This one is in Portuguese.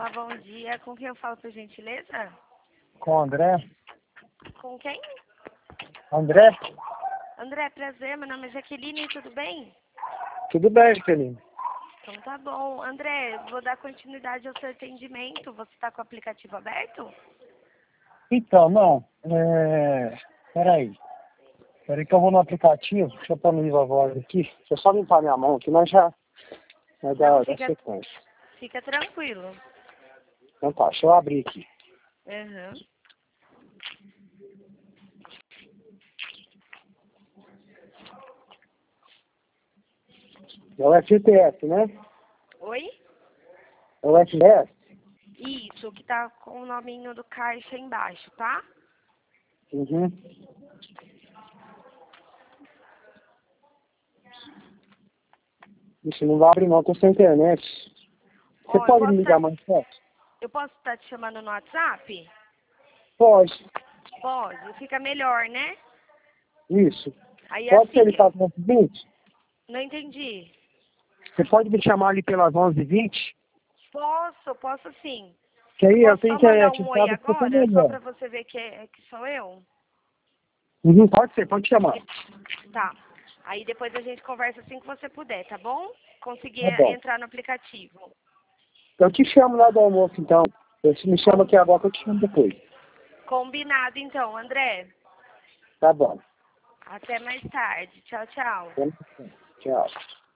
Olá, bom dia. Com quem eu falo, por gentileza? Com o André? Com quem? André? André, prazer. Meu nome é Jaqueline, tudo bem? Tudo bem, Jaqueline? Então tá bom. André, vou dar continuidade ao seu atendimento. Você está com o aplicativo aberto? Então, não. Peraí. Peraí que eu vou no aplicativo. Deixa eu pôr no Viva Voz aqui. Deixa eu só limpar minha mão aqui, mas já vai dar sequência. Fica tranquilo. Então tá, deixa eu abrir aqui. Uhum. É o FTS, né? Oi? É o FTS? Isso, que tá com o nominho do caixa embaixo, tá? Uhum. Isso não vai abrir não, tô sem internet. Você Ó, pode me ligar mais perto? eu posso estar te chamando no WhatsApp? Pode. Pode, fica melhor, né? Isso. Aí Pode ser assim, ele para as 11h20? não entendi. Você pode me chamar ali pelas 11h20? Posso sim. Que Eu aí eu posso tenho só que mandar um oi ativar o que agora, só melhor. pra você ver que sou eu? Uhum, pode ser, pode chamar. Tá. Aí depois a gente conversa assim que você puder, tá bom? Conseguir Tá bom. entrar no aplicativo. Eu te chamo lá do almoço, então. Você me chama aqui agora que eu te chamo depois. Combinado então, André. Tá bom. Até mais tarde. Tchau, tchau. Tchau.